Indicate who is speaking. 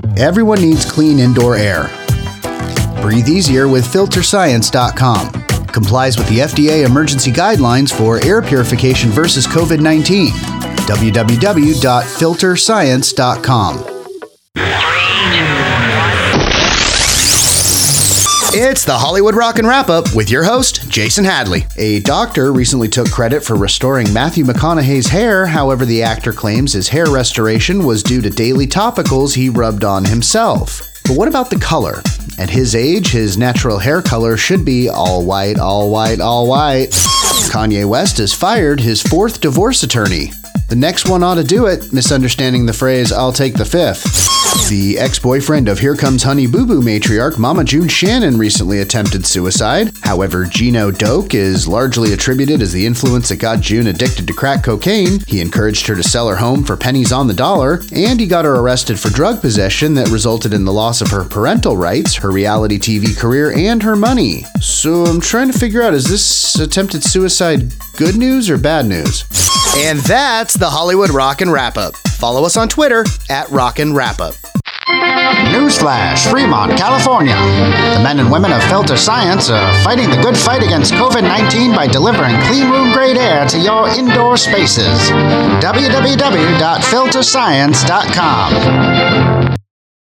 Speaker 1: Everyone needs clean indoor air. Breathe easier with FilterScience.com. Complies with the FDA emergency guidelines for air purification versus COVID-19. www.filterscience.com. It's the Hollywood Rockin' Wrap-Up with your host, Jason Hadley. A doctor recently took credit for restoring Matthew McConaughey's hair. However, the actor claims his hair restoration was due to daily topicals he rubbed on himself. But what about the color? At his age, his natural hair color should be all white, all white, all white. Kanye West has fired his 4th divorce attorney. The next one ought to do it, misunderstanding the phrase, "I'll take the 5th." The ex-boyfriend of Here Comes Honey Boo Boo matriarch Mama June Shannon recently attempted suicide. However, Gino Doak is largely attributed as the influence that got June addicted to crack cocaine. He encouraged her to sell her home for pennies on the dollar, and he got her arrested for drug possession that resulted in the loss of her parental rights, her reality TV career, and her money. So I'm trying to figure out, is this attempted suicide good news or bad news? And that's the Hollywood Rockin' Wrap-Up. Follow us on Twitter at Rockin' Wrap-Up.
Speaker 2: Newsflash, Fremont, California. The men and women of Filter Science are fighting the good fight against COVID-19 by delivering clean room grade air to your indoor spaces. www.filterscience.com.